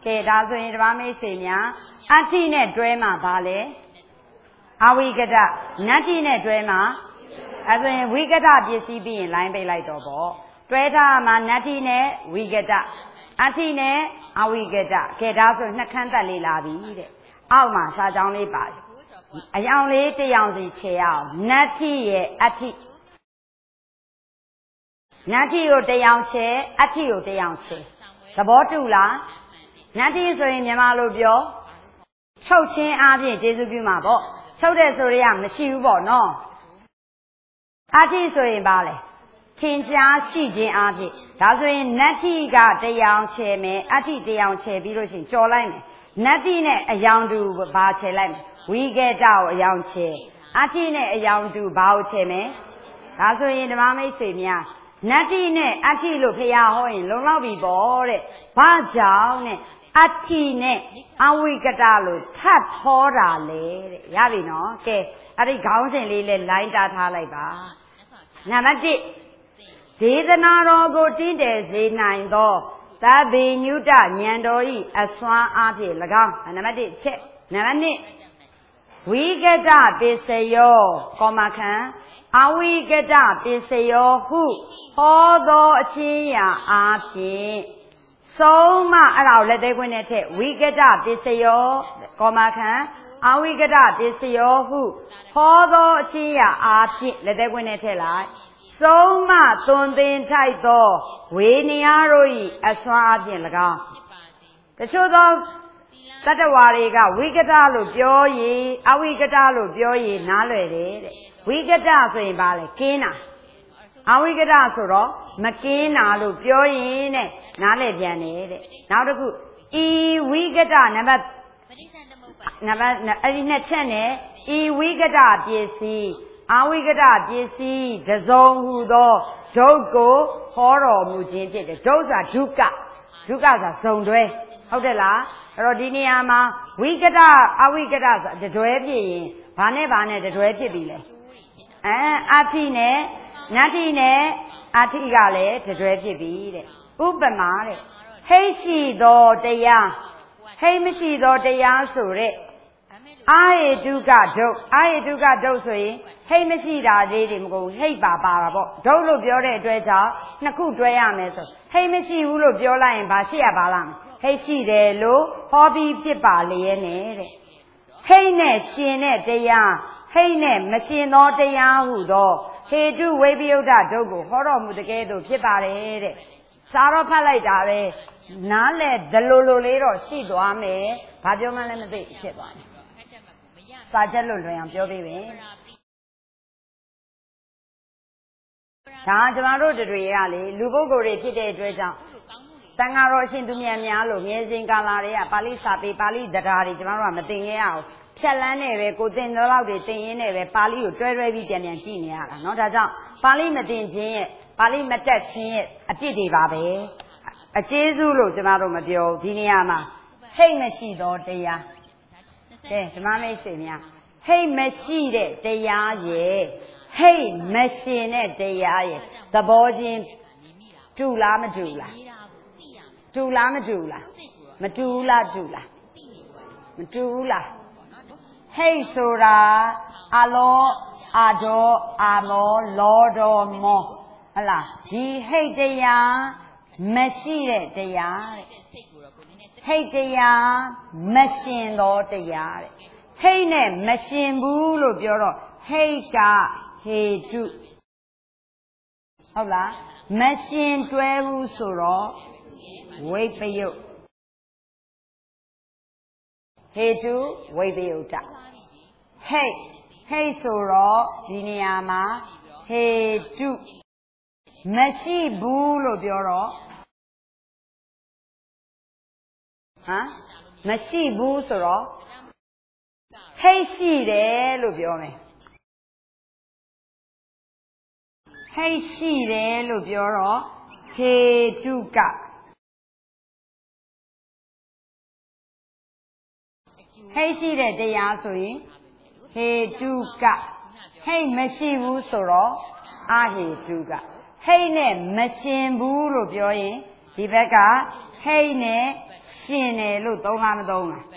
Kể đa số những đám mấy chuyện nhá, ati nè đuôi mà bà lệ, awi cái đó, nati nè đuôi mà, rồi we cái đó biết gì bị lại bị lại đó bỏ, đuôi đó mà nati nè we cái đó, ati nè awi cái đa số nó khăn ta lì là gì đấy, ao mà sao trong lì bà, ao lì thì ao gì chơi ao, nati ye ati. Nati ở đây ăn chế, ati ở đây ăn chế. Cái bảo chủ là, nati rồi nhà mà lúc biểu, châu trên áp thì chế giúp mà bảo, châu đấy rồi làm nó siêu bảo nó. Ati rồi bảo này, thiên gia sĩ trên áp thì, đó rồi nati cái đây ăn chế mà, ati đây ăn chế bị rồi xin cho lại mà. Nati này ăn đủ bao chế lại mà, we get out ăn chế, ati này ăn đủ bao chế mà, đó rồi nó mà mấy chuyện nha. Nati nè, ati lúc phải hỏi, lúc nào bị bỏ đấy, ba cháu nè, ati nè, awi cái đó lúc thắt thò ra lệ, ya bị nó, cái, ở đây gạo sen lệ lại ra thà lại ba, nằm đi, thế thì nó rồi có tin để gì này đó, ta bị nhiêu ta nhận đôi, xoa áp thì là gạo, nằm đi, chết, nằm đi. We get up, they say yo, comma can. Are we get up, they say yo, who? Although chia api. So ma, allow let they win it. We get up, they say yo, comma can. Are we get up, they say yo, who? Although chia api, let they win it like. So ma, don't they tie door. We near as far as in the car. The show dog. Tất cả mọi người we get out lúc biểu gì, we get out lúc biểu gì nã lời đấy, we get out rồi bảo là kén à, we get out rồi đó, mà kén à lúc biểu gì này nã lời biển đấy, nào đó cứ, we get out nè nè chân này, we get out biết gì, we get out biết gì, để giống hữu đó, đâu có khó rồi mua tiền thế, đâu ra đâu cả. Chú cả là sống đuôi, không được là, rồi đi nhà mà, we get out, để đuôi gì, bạn này để đuôi gì vậy? Ati nè, nati nè, ati cái này để đuôi gì vậy? Uban mà đấy, hay gì đó đấy à, hay mấy gì đó đấy à số đấy, ai du cả đâu rồi, hay mấy gì đó đấy thì mình hay bà bảo, đâu lúc biểu đấy đuôi sao, nó cũng đuôi à mấy số. Hay mấy gì u lúc biểu lại bà sĩ à bà làm, hay gì đấy lúc hobby biết bà liền nè, hay nè xin nè đấy à, hay nè mà xin nó đấy à hú đó, hay du về biểu đã đâu có, họ đó mua cái đồ biết bà đấy, sao đó phải lại đó đấy, nãy là đalo lấy rồi xí đồ à mấy, bà biểu mà làm gì biết bà. Sao chất lượng rồi biểu về. Đó, chúng ta rồi được à lì, lưu bố cô đi phía dưới trong, tăng rồi xin tụi mình nhà luôn, nghe xin cả là đấy à, Pali Sapi, Pali Đà Ra đi, chúng ta làm tiếng nghe à, phía lần này về cô tên đó là để tiếng này về Pali ở chơi bị tiền tiền chi này à, nó ra trong, Pali mà tiền chi, Pali mà chất chi, à chỉ đi vào về, à chế du luôn chúng ta rồi mà điều, đi này mà, hay mà xí đó đấy à, thế chúng ta mới xem nha, hay mà xí đấy à gì. Hey, machine này đây à, tập bao nhiêu, chú là mà chú là, hey số ra, alo, ado, amo, lodo, mo, là, đi hey đây à, machine đây à, hey đây à, machine đó đây à, hey này machine bu lo biểu rồi, hey cả hey chú,ဟုတ်လားမရှင်တွဲဘူးဆိုတော့ဝိပယုတ်ဟေတုဝိပယုတ်တဟိတ်ဆိုတော့ဒီနေရာမှာဟေတုမရှိဘူးလို့ပြောတော့မရှိဘူးဆိုတော့ဟိတ်ရှိတယ်လို့ပြောမယ်ဟိတ်ရှိတယ်လို့ပြောတော့ဟေတုကဟိတ်ရှိတဲ့တရားဆိုရင်ဟေတုကဟိတ်မရှိဘူးဆိုတော့အဟေတုကဟိတ်နဲ့မရှင်ဘူးလို့ပြောရင်ဒီဘက်ကဟိတ်နဲ့ရှရှင်တယ်လို့သုံးလားမသုံးလား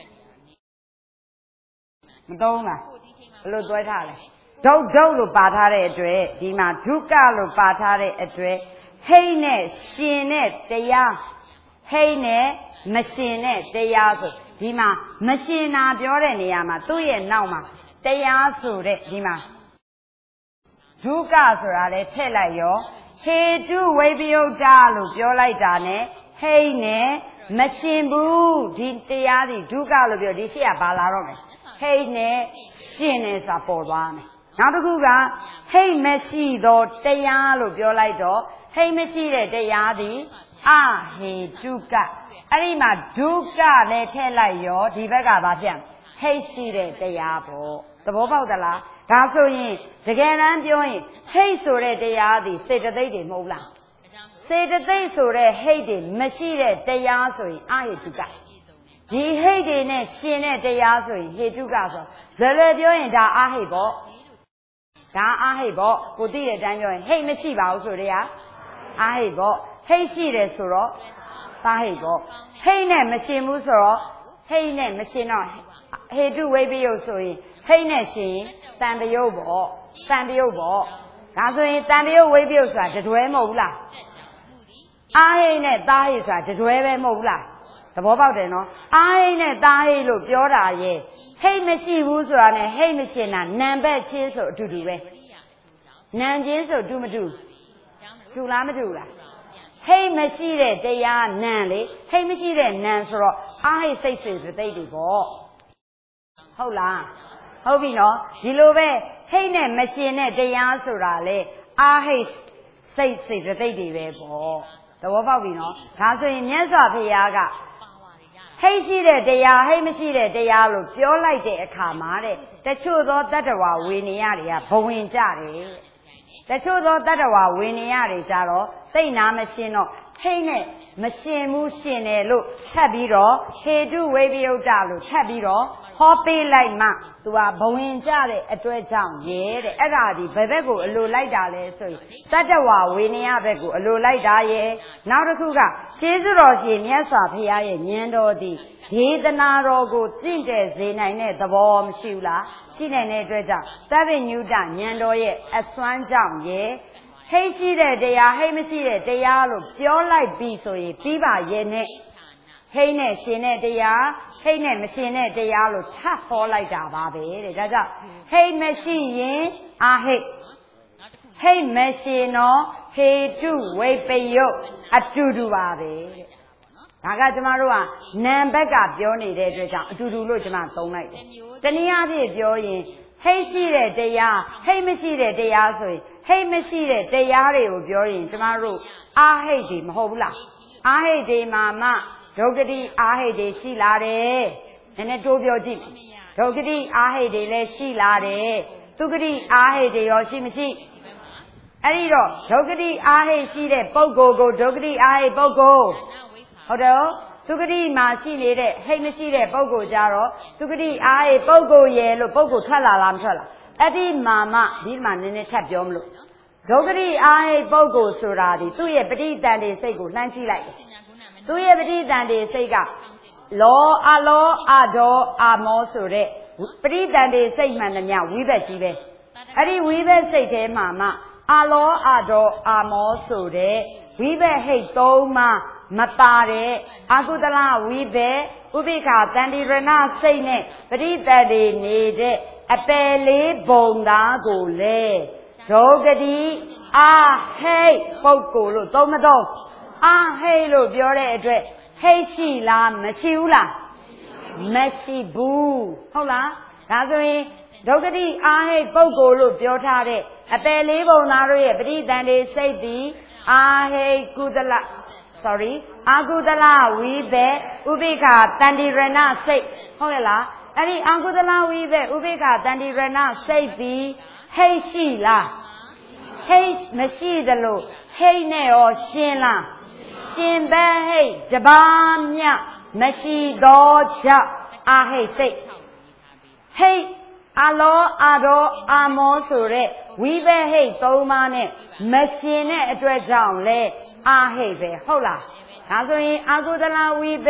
မသုံးလားဘယ်လိုတွဲထားလဲဒုတ်လို့ပါထားတဲ့အတွက်ဒီမှာဒုက္ခလို့ပါထားတဲ့အတွက်ဟိတ်နဲ့ရှင်တဲ့တရားဟိတ်နဲ့မရှင်တဲ့တရားဆိုဒီမှာမရှင်တာပြောတဲ့နေရာမှာသူ့ရဲ့နောက်မှာတရားဆိုတဲ့ဒီမှာဒုက္ခဆိုတာလေထည့်လိုက်ရောဟေတုဝိပယုတ်တာလို့ပြောလိုက်တာ ਨੇ ဟိတ်နဲ့မရှင်ဘူးဒီတရားဒီဒုက္ခလို့ပြောဒီရှိရပါလာတော့မယ်ဟိတ်နဲ့ရှင်နေဆိုတာပေါ်သွားမယ်နောက်တစ်ခုကဟိတ်မရှိသောတရားလို့ပြောလိုက်တော့ဟိတ်မရှိတဲ့တရားသည်အဟေတုကအဲ့ဒီမှာဒုက္ခလည်းထည့်လိုက်ရောဒီဘက်ကဘာဖြစ်ဟိတ်ရှိတဲ့တရားပေါ့သဘောပေါက်သလားဒါဆိုရင်တကယ်တမ်းပြောရင်ဟိတ်ဆိုတဲ့တရားသည်စေတသိက်တွေမဟုတ်လားစေတသိက်ဆိုတဲ့ဟိတ်တွေမရှိတဲ့တရားဆိုရင်အဟေတုကဒီဟိတ်တွေနဲ့ရှင်တဲ့တရားဆိုရင်ဟေတုကဆိုလွယ်လွယ်ပြောရင်ဒါအဟိတ်ပေါ့ဒါအဟိတ်ပေါ့ကိုသိတဲ့အတိုင်းပြောရင်ဟိတ်မရှိပါဘူးဆိုတဲ့အဟိတ်ပေါ့ဟိတ်ရှိတယ်ဆိုတော့သာဟိတ်ပေါ့ဟိတ်နဲ့မရှင်ဘူးဆိုတော့ဟိတ်နဲ့မရှင်တော့ဟေတုဝိပယုတ်ဆိုရင်ဟိတ်နဲ့ရှင်တန်ပယုတ်ပေါ့တန်ပယုတ်ပေါ့ဒါဆိုရင်တန်ပယုတ်ဝိပယုတ်ဆိုတာတတွဲမဟုတ်ဘူးလားအာဟိတ်နဲ့သာဟိတ်ဆိုတာတတွဲပဲမဟုတ်ဘူးလားသဘောပေါက်တယ်နော်အာဟိတ်နဲ့သာဟိတ်လို့ပြောတာရဲ့ဟိတ်မရှိဘူးဆိုတာနဲ့ဟိတ်မရှင်တာနံဘက်ချင်းဆိုအတူတူပဲနံချင်းဆိုတူမတူတူလားမတူလားဟိတ်မရှိတဲ့တရားနံလေဟိတ်မရှိတဲ့နံဆိုတော့အာဟိတ်စိတ်စေတသိက်တွေပေါ့ဟုတ်လားဟုတ်ပြီနော်ဒီလိုပဲဟိတ်နဲ့မရှင်တဲ့တရားဆိုတာလေအာဟိတ်စိတ်စေတသိက်တွေပဲပေါ့သဘောပေါက်ပြီနော်ဒါဆိုရင်မြတ်စွာဘုရားကဟိတ်ရှိတဲ့တရားဟိတ်မရှိတဲ့တရားလို့ပြောလိုက်တဲ့အခါမှာတဲ့တချို့သောတတ္တဝါဝေနေရတွေကဘဝင်ကြတယ်တချို့သောတတ္တဝါဝေနေရတွေကြတော့စိတ်နာမရှင်းတော့ဟိတ်နဲ့မရှင်းဘူးရှင်းတယ်လို့ထပ်ပြီးတော့ဟေတုဝိပယုတ်တလို့ထပ်ပြီးတော့ဟောပေးလိုက်မှသူကဘဝင်ကြတဲ့အတွက်ကြောင့်ရဲ့တဲ့အဲ့ဒါဒီဘယ်ဘက်ကိုအလိုလိုက်တာလဲဆိုရင်တတ္တဝါဝေနေရဘက်ကိုအလိုလိုက်တာရဲ့နောက်တစ်ခုကကျေးဇူးတော်ရှင်မြတ်စွာဘုရားရဲ့ဉာဏ်တော်သည်ဒေသနာတော်ကိုတင့်တယ်စေနိုင်တဲ့သဘောမရှိဘူးလားရှိနိုင်တဲ့အတွက်ကြောင့်သဗ္ဗညုတဉာဏ်တော်ရဲ့အစွမ်းကြောင့်ရဲ့ဟိတ်ရှိတဲ့တရားဟိတ်မရှိတဲ့တရားလို့ပြောလိုက်ပြီဆိုရင်ပြီးပါရဲ့နဲ့ဟိတ်နဲ့ရှင်တဲ့တရားဟိတ်နဲ့မရှင်တဲ့တရားလို့ထပ်ဟောလိုက်တာပါပဲတဲ့ဒါကြောင့်ဟိတ်မရှိရင်အာဟိတ်ဟိတ်မရှိတော့ဟေတုဝိပယုတ်အတူတူပါပဲတဲ့ဒါကကျမတို့ကနံဘက်ကပြောနေတဲ့အတွက်ကြောင့်အတူတူလို့ကျမသုံးလိုက်တယ်တနည်းအားဖြင့်ပြောရင်ဟိတ်ရှိတဲ့တရားဟိတ်မရှိတဲ့တရားဆိုရင်ဟိတ်မရှိတဲ့တရားတွေကိုပြောရင်ကျမတို့အာဟိတ်တွေမဟုတ်ဘူးလားအာဟိတ်တွေမှာမှဒုက္ခတိအာဟိတ်တွေရှိလာတယ်နည်းနည်းတိုးပြောကြည့်ဒုက္ခတိအာဟိတ်တွေလည်းရှိလာတယ်သုခတိအာဟိတ်တွေရောရှိမရှိအဲ့ဒီတော့ဒုက္ခတိအာဟိတ်ရှိတဲ့ပုဂ္ဂိုလ်ကိုဒုက္ခတိအာဟိတ်ပုဂ္ဂိုလ်ဟုတ်တယ်သုခတိမှာရှိနေတဲ့ဟိတ်မရှိတဲ့ပုဂ္ဂိုလ်ကြတော့သုခတိအာဟိတ်ပုဂ္ဂိုလ်ရဲ့လို့ပုဂ္ဂိုလ်ထွက်လာလားမထွက်လားအဲ့ဒီမှာမှဒီမှာနည်းနည်းထပ်ပြောမလို့ဒုက္ခတိအာဟိတ်ပုဂ္ဂိုလ်ဆိုတာဒီသူ့ရဲ့ပဋိသန္ဓေစိတ်ကိုလှမ်းကြည့်လိုက်တယ်သူ့ရဲ့ပဋိသန္ဓေစိတ်ကလောအဒေါအာမောဆိုတဲ့ပဋိသန္ဓေစိတ်မှန်သမျှဝိဘက်ကြီးပဲအဲ့ဒီဝိဘက်စိတ်ထဲမှာမှအလောအဒေါအာမောဆိုတဲ့ဝိဘက်ဟိတ်သုံးပါးမပါတဲ့အကုသလဝိဘက်ဥပိ္ပခာတန္တိရဏစိတ်နဲ့ပဋိသန္ဓေနေတဲ့အပယ်လေးဘုံသားကိုလေဒုက္ခတိအာဟိတ်ပုဂ္ဂိုလ်လို့သုံးမသုံးအာဟိတ်လို့ပြောတဲ့အတွက်ဟိတ်ရှိလားမရှိဘူးလားမရှိဘူးဟုတ်လားဒါဆိုရင်ဒုက္ခတိအာဟိတ်ပုဂ္ဂိုလ်လို့ပြောထားတဲ့အပယ်လေးဘုံသားတို့ရဲ့ပဋိသန္ဓေစိတ်သည်အာဟိတ်ကုသလအာကုသလဝိဘက်ဥပိ္ပခာတန္တိရဏစိတ်ဟုတ်ရဲ့လားအဲ့ဒီအာကုသလဝိဘက်ဥပိ္ပခာတန္တိရဏစိတ်သည်ဟိတ်ရှိလားဟိတ်မရှိသလိုဟိတ်နဲ့ရောရှင်းလားရှင်ဘဟိတ်တပါးမြမရှိသောကြောင့်အာဟိတ်စိတ်ဟိတ်အလောအဒေါအာမောဆိုတဲ့ဝိဘဟိတ်သုံးပါးနဲ့မရှင်တဲ့အတွက်ကြောင့်လဲအာဟိတ်ပဲဟုတ်လားဒါဆိုရင်အာကုသလဝိဘက်ဥ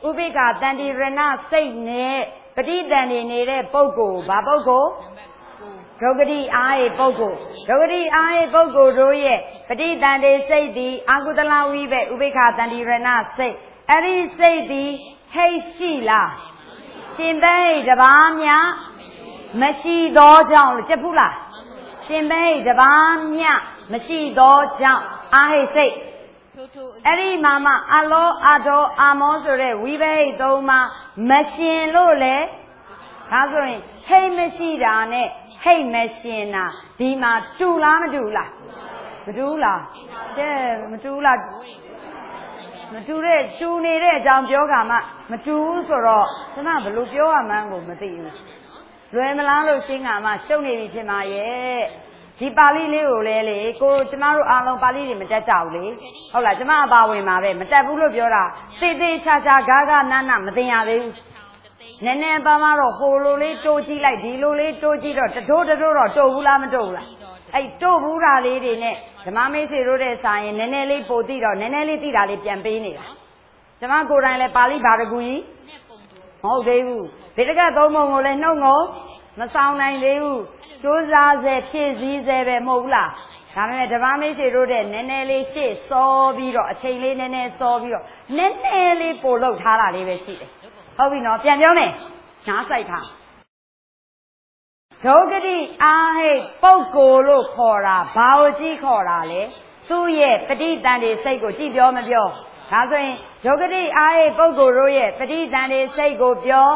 ဥပိ္ပခာတန္တိရဏစိတ်နဲ့ပဋိသန္ဓေနေတဲ့ပုဂ္ဂိုလ်ဘာပုဂ္ဂိုလ်ဒုက္ခတိအားရဲ့ပုဂ္ဂိုလ်ဒုက္ခတိအားရဲ့ပုဂ္ဂိုလ်တို့ရဲ့ပဋိသန္ဓေစိတ်သည်အာဟုတလဝိဘဥပိ္ပခာတန္တိရဏစိတ်အဲ့ဒီစိတ်သည်ဟိတ်ရှိလားရှင်ဘိတ်တပါးများမရှိသောကြောင့်ကြက်ဘူးလားရှင်ဘိတ်တပါးများမရှိသောကြောင့်အာဟိတ်စိတ်အဲ့ဒီမှာအလောအတော်အာမောဆိုတဲ့ဝိဘိတ်သုံးပါမရှင်လို့လေဒါဆိုရင်ဟိတ်မရှိတာနဲ့ဟိတ်မရှင်တာဒီမှာတူလားမတူလားမတူလားကျဲမတူလားမတူတဲ့တူနေတဲ့အကြောင်းပြောခါမှမတူဘူးဆိုတော့ခဏဘယ်လိုပြောရမှန်းကိုမသိဘူးလွယ်မလားလို့ရှင်းခါမှရှုပ်နေပြီဖြစ်မှာရဲ့ဒီပါဠိလေးကိုလေကိုကျမတို့အားလုံးပါဠိတွေမတက်ကြဘူးလေဟုတ်လားကျမအပါဝင်ပါပဲမတက်ဘူးလို့ပြောတာသေသေးချာချာဂါဂနာနာမသိရသေးဘူးနည်းနည်းပါးပါတော့ဟိုလိုလေးတိုးကြည့်လိုက်ဒီလိုလေးတိုးကြည့်တော့တတိုးတော့တိုးဘူးလားမတိုးဘူးလားအဲ့တိုးဘူးတာလေးတွေနဲ့ဓမ္မမိတ်ဆွေတို့တဲ့ဆိုင်ရင်နည်းနည်းလေးပို့သိတော့နည်းနည်းလေးသိတာလေးပြန်ပေးနေတာဓမ္မကိုယ်တိုင်လည်းပါဠိဘာတကူကြီးမဟုတ်သေးဘူးဗေဒကသုံးပုံကိုလည်းနှုတ်ငုံမဆောင်နိုင်သေးဘူးကြိုးစားစေဖြည့်စည်းစေပဲမဟုတ်ဘူးလားဒါပေမဲ့ဓမ္မမိတ်ဆွေတို့တဲ့နည်းနည်းလေးရှေ့စောပြီးတော့အချိန်လေးနည်းနည်းစောပြီးတော့နည်းနည်းလေးပို့လောက်ထားတာလေးပဲရှိတယ်ဟုတ်ပြီနော်ပြန်ပြောမယ်နားဆိုင်ထားဒုက္ခတိအာဟိတ်ပုဂ္ဂိုလ်လို့ခေါ်တာဘာကိုကြည့်ခေါ်တာလဲသူ့ရဲ့ပဋိသန္ဓေစိတ်ကိုကြည့်ပြောမပြောဒါဆိုရင်ဒုက္ခတိအာဟိတ်ပုဂ္ဂိုလ်တို့ရဲ့ပဋိသန္ဓေစိတ်ကိုပြော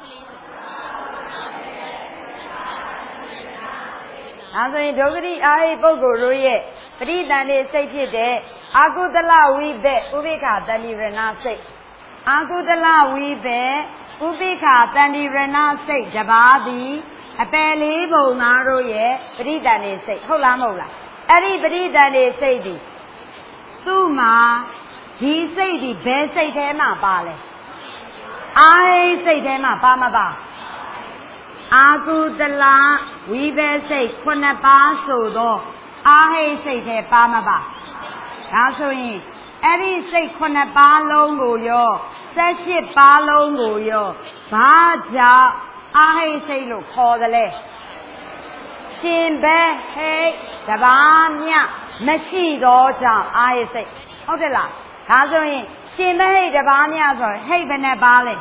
ဒါဆိုရင်ဒုက္ခတိအာဟိတ်ပုဂ္ဂိုလ်တို့ရဲ့ပဋိသန္ဓေစိတ်ဖြစ်တဲ့အာကုသလဝိဘက်ဥပိ္ပခာတန္တိရဏစိတ်အာကုသလဝိဘက်ဥပိ္ပခာတန္တိရဏစိတ်တပါးသည်အပယ်လေးပုံသားတို့ရဲ့ပဋိသန္ဓေစိတ်ဟုတ်လားမဟုတ်လားအဲ့ဒီပဋိသန္ဓေစိတ်ဒီသူ့မှာဒီစိတ်ဒီဘယ်စိတ်ထဲမှာပါလဲအာဟိတ်စိတ်ထဲမှာပါမပါအာကုသလဝိဘက်စိတ်9ပါးဆိုတော့အာဟိတ်စိတ်ထဲပါမပါဒါဆိုရင်အဲ့ဒီစိတ်9ပါးလုံးကိုရော18ပါးလုံးကိုရောဘာကြောင့်အာဟိတ်စိတ်လို့ခေါ်တယ်လဲရှင်ဘဲဟိတ်တပါးမြမရှိတော့ကြောင့်အာဟိတ်စိတ်ဟုတ်တယ်လားဒါဆိုရင်ရှင်ဘဲဟိတ်တပါးမြဆိုဟိတ်ဘယ်နှပါးလဲ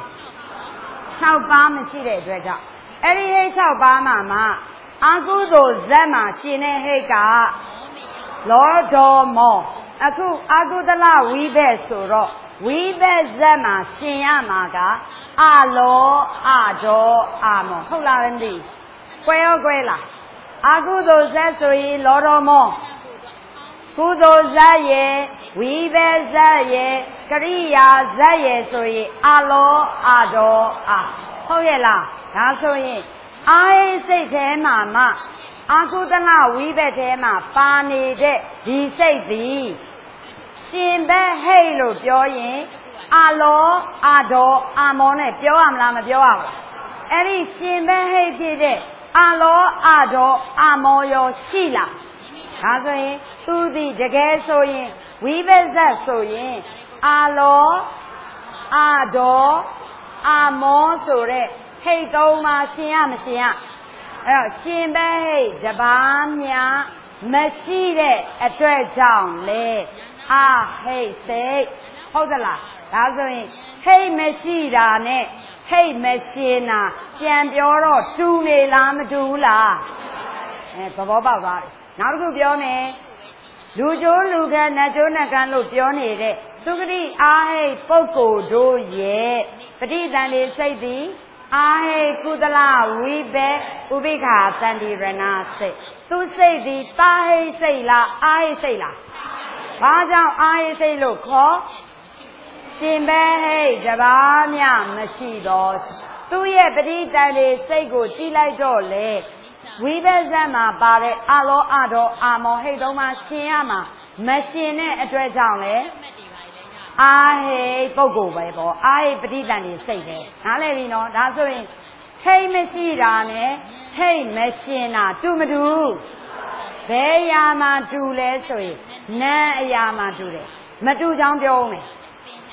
6ပါးမရှိတဲ့အတွက်ကြောင့်အဲ့ဒီဟိတ်6ပါးမှာအာကုသိုလ်ဇတ်မှာရှင်တဲ့ဟိတ်ကလောတော်မောအခုအာကုသလဝိဘက်ဆိုတော့ဝိဘက်ဇတ်မှာရှင်ရမှာကအလောအတော်အာမောဟုတ်လားမသိကွဲရောကွဲလားအာကုသိုလ်ဇတ်ဆိုရင်လောတော်မောကုသိုလ်ဇတ်ရဲ့ဝိဘက်ဇတ်ရဲ့ကရိယာဇတ်ရဲ့ဆိုရင်အလောအတော်အာဟုတ်ရဲ့လားဒါဆိုရင်အာဟိစိတ်ထဲမှာအာကုသလဝိဘက်ထဲမှာပါနေတဲ့ဒီစိတ်သည်ရှင်ဘက်ဟိတ်လို့ပြောရင်အလောအတော်အာမောနဲ့ပြောရမလားမပြောရဘူးအဲ့ဒီရှင်ဘက်ဟိတ်ဖြစ်တဲ့အလောအတော်အာမောရောရှိလားဒါဆိုရင်သူဒီတကယ်ဆိုရင်ဝိဘက်ဇတ်ဆိုရင်အလောအတော်အာမောဆိုတဲ့ဟိတ်သုံးပါရှင်ရမရှင်ရအဲ့တော့ရှင်ဘဲဟိတ်တပါးများမရှိတဲ့အတွက်ကြောင့်လေအာဟိတ်စိတ်ဟုတ်သလားဒါဆိုရင်ဟိတ်မရှိတာနဲ့ဟိတ်မရှင်တာပြန်ပြောတော့တူနေလားမတူဘူးလားသဘောပေါက်သွားတယ်နောက်တစ်ခုပြောမယ်လူကျိုးလူကနတ်ကျိုးနတ်ကလို့ပြောနေတဲ့သုခတိအာဟိတ်ပုဂ္ဂိုလ်တို့ရဲ့ပဋိသန္ဓေစိတ်သည်အာဟိကုသလဝိဘက်ဥပိ္ပခာတန္တိရဏစိတ်သူစိတ်သည်တာဟိစိတ်လားအာဟိစိတ်လားဘာကြောင့်အာဟိစိတ်လို့ခေါ်ရှင်ဘဲဟိတပါးမြမရှိတော့သူ့ရဲ့ပဋိသန္ဓေစိတ်ကိုကြည့်လိုက်တော့လေဝိဘက်ဇတ်မှာပါတဲ့အလောအတော်အာမောဟိတ်သုံးပါရှင်ရမှာမရှင်တဲ့အတွက်ကြောင့်လေအာဟိပုဂ္ဂိုလ်ပဲပေါ့အာဟိပဋိသန္ဓေစိတ်ပဲနားလည်ပြီနော်ဒါဆိုရင်ဟိမရှိတာနဲ့ဟိမရှင်တာတူမတူဘယ်အရာမှာတူလဲဆိုရင်နံအရာမှာတူတယ်မတူကြောင်းပြောဦးမယ်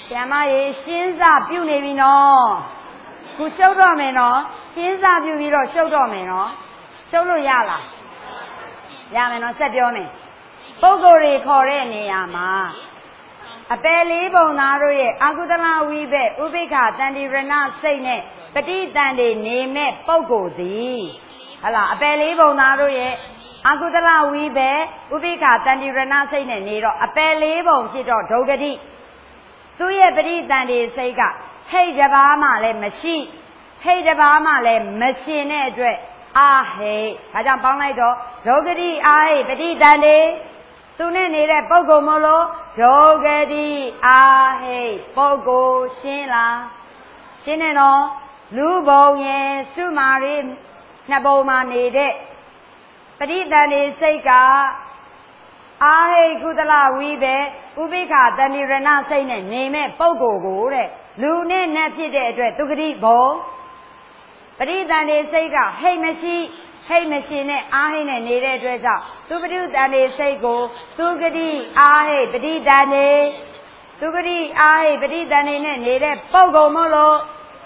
ဆရာမရေရှင်းစပြုတ်နေပြီနော်ခုရှုပ်တော့မယ်နော်ရှင်းစပြုတ်ပြီးတော့ရှုပ်တော့မယ်နော်ရှုပ်လို့ရလားရမယ်နော်ဆက်ပြောမယ်ပုဂ္ဂိုလ်တွေခေါ်တဲ့နေရာမှာအပယ်လေးပုံသားတို့ရဲ့အာကုသလဝိဘက်ဥပိ္ပခာတန္တိရဏစိတ်နဲ့ပဋိတန်တွေနေမဲ့ပုဂ္ဂိုလ်သည်ဟလာအပယ်လေးပုံသားတို့ရဲ့အာကုသလဝိဘက်ဥပိ္ပခာတန္တိရဏစိတ်နဲ့နေတော့အပယ်လေးပုံဖြစ်တော့ဒုက္ခတိသူ့ရဲ့ပဋိတန်တွေစိတ်ကဟိတ်တပါးမှလည်းမရှိဟိတ်တပါးမှလည်းမရှင်တဲ့အတွက်အာဟိတ်ဒါကြောင့်ပေါင်းလိုက်တော့ဒုက္ခတိအာဟိတ်ပဋိတန်တွေသူနဲ့နေတဲ့ပုဂ္ဂိုလ်မလို့ဒုက္ခတိအာဟိတ်ပုဂ္ဂိုလ်ရှင်းလားရှင်းနေတော့လူဘုံရဲ့စုမာရီနှစ်ပုံမှာနေတဲ့ပဋိတန်တွေစိတ်ကအာဟိတ်ကုသလဝိပဲဥပိ္ပခာတဏိရဏစိတ်နဲ့နေမဲ့ပုဂ္ဂိုလ်ကိုတဲ့လူနဲ့နတ်ဖြစ်တဲ့အတွက်ဒုက္ခတိဘုံပဋိတန်တွေစိတ်ကဟိတ်မရှိဟိတ်မရှိနဲ့အာဟိတ်နဲ့နေတဲ့အတွက်ကြောင့်သူပဋိတန်တွေစိတ်ကိုသူဂတိအာဟိတ်ပဋိတန်တွေသူဂတိအာဟိတ်ပဋိတန်တွေနဲ့နေတဲ့ပုဂ္ဂိုလ်မို့လို့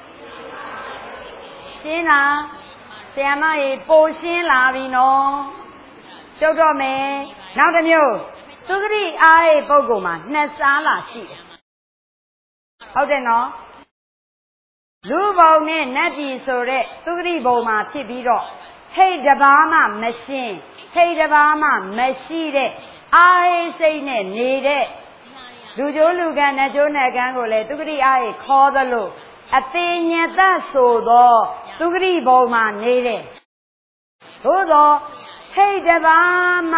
ရှင်းလားဆရာမရေပိုရှင်းလာပြီနော်ကျုပ်တော့မယ်နောက်တစ်မျိုးသူဂတိအာဟိတ်ပုဂ္ဂိုလ်မှာနှစ်စားလာရှိတယ်ဟုတ်တယ်နော်လူဘုံနဲ့နတ်ပြည်ဆိုတဲ့သူဂတိဘုံမှာဖြစ်ပြီးတော့ဟိတ်တပါးမှမရှင်ဟိတ်တပါးမှမရှိတဲ့အာဟိတ်စိတ်နဲ့နေတဲ့လူကျိုးလူကံနဲ့ကျိုးနဲ့ကံကိုလည်းသူဂတိအာဟိတ်ခေါ်သလိုအသေးညက်သဆိုသောသူဂတိဘုံမှာနေတဲ့သို့သောဟိတ်တပါးမှ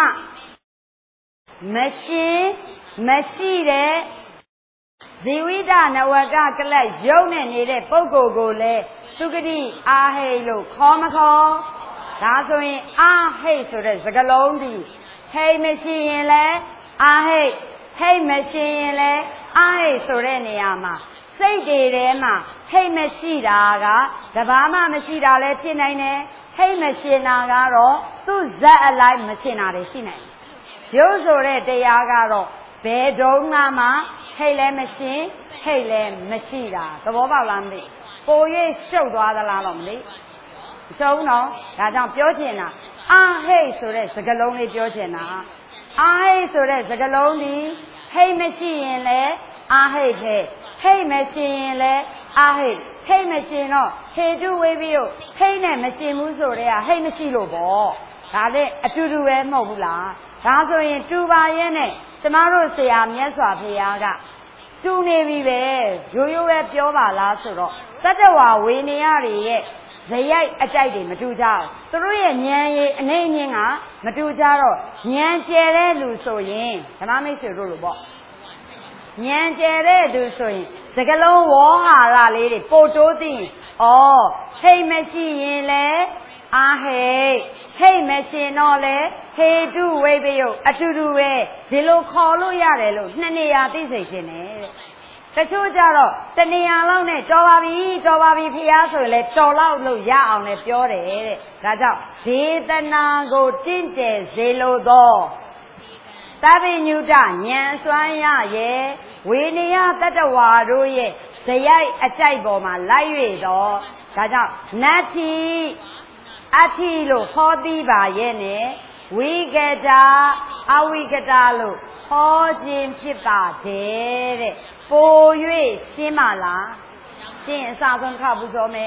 မရှင်မရှိတဲ့ဇီဝိတနဝကကလပ်ယုံနဲ့နေတဲ့ပုဂ္ဂိုလ်ကိုလည်းသူဂတိအာဟိတ်လို့ခေါ်မခေါ်ဒါဆိုရင်အာဟိတ်ဆိုတဲ့စကားလုံးဒီဟိတ်မရှိရင်လည်းအာဟိတ်ဟိတ်မရှိရင်လည်းအာဟိတ်ဆိုတဲ့နေရာမှာစိတ်တွေထဲမှာဟိတ်မရှိတာကတဘာမှမရှိတာလည်းဖြစ်နိုင်တယ်ဟိတ်မရှိတာကတော့သူ့ဇက်အလိုက်မရှိတာတွေရှိနိုင်ရုပ်ဆိုတဲ့တရားကတော့ဘယ်တုန်းကမှဟိတ်လည်းမရှိဟိတ်လည်းမရှိတာသဘောပေါက်လားမသိပို၍ရှုပ်သွားသလားတော့မသိရှုံးတော့ဒါကြောင့်ပြောချင်တာအာဟိတ်ဆိုတဲ့စကားလုံးလေးပြောချင်တာအာဟိတ်ဆိုတဲ့စကားလုံးဒီဟိတ်မရှိရင်လည်းအာဟိတ်ပဲဟိတ်မရှိရင်လည်းအာဟိတ်ဟိတ်မရှိတော့ဟေတုဝိပယဟိတ်နဲ့မရှိဘူးဆိုတဲ့ဟိတ်မရှိလို့ပေါ့ဒါလည်းအတူတူပဲမဟုတ်ဘူးလားဒါဆိုရင်တူပါရဲ့နဲ့ကျမတို့ဆရာမြတ်စွာဘုရားကတူနေပြီပဲရိုးရိုးပဲပြောပါလားဆိုတော့တတ္တဝါဝေနေရတွေရဲ့ဇယိုက်အကြိုက်တွေမတူကြဘူးသူတို့ရဲ့ဉာဏ်ရည်အနေအချင်းကမတူကြတော့ဉာဏ်ကျဲတဲ့လူဆိုရင်ဓမ္မမိတ်ဆွေတို့လိုပေါ့ဉာဏ်ကျဲတဲ့လူဆိုရင်စကလုံးဝေါဟာရလေးတွေပို့တိုးသိရင်ဟိတ်မရှိရင်လေအာဟိတ်ဟိတ်မရှိတော့လေဟေတုဝိပယအတူတူပဲဒီလိုခေါ်လို့ရတယ်လို့နှစ်နေရာသိစိတ်ရှင်တယ်တချို့ကြတော့တနေရာလောက်နဲ့တော်ပါပြီဖျားဆိုရင်လေတော်လောက်လို့ရအောင်လည်းပြောတယ်တဲ့ဒါကြောင့်ဒေသနာကိုတင့်တယ်စေလိုသောသဗ္ဗညုတဉာဏ်စွမ်းရရဲ့ဝေနေယတတ္တဝါတို့ရဲ့ဇယိုက်အကြိုက်ပေါ်မှာလိုက်၍တော့ဒါကြောင့်နတ္ထိအဋ္ဌိလို့ခေါ်ပြီးပါရဲ့နဲ့ဝိကတာအဝိကတာလို့ခေါ်ခြင်းဖြစ်ပါတယ်တဲ့ပို၍ရှင်းပါလားရှင်းအစဆုံးခါပူဇော်မယ်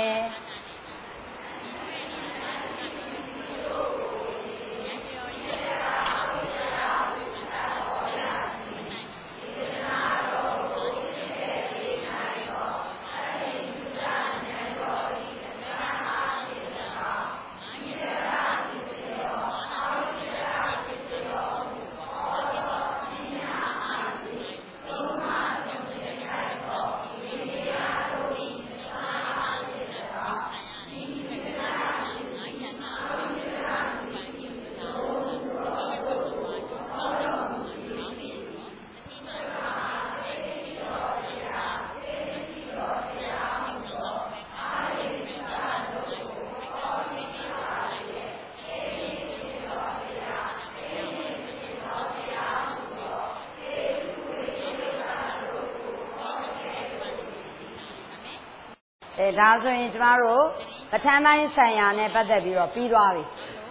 ဒါဆိုရင်ကျမတို့ပဋ္ဌာန်းပိုင်းဆိုင်ရာနဲ့ပတ်သက်ပြီးတော့ပြီးသွားပြီ